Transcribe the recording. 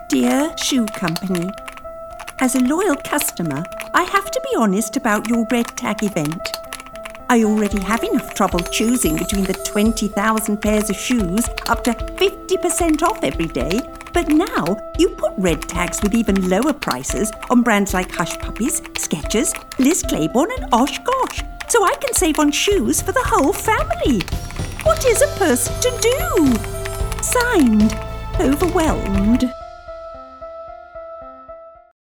Dear Shoe Company, as a loyal customer, I have to be honest about your red tag event. I already have enough trouble choosing between the 20,000 pairs of shoes up to 50% off every day, but now you put red tags with even lower prices on brands like Hush Puppies, Skechers, Liz Claiborne and Oshkosh, so I can save on shoes for the whole family. What is a person to do? Signed, Overwhelmed.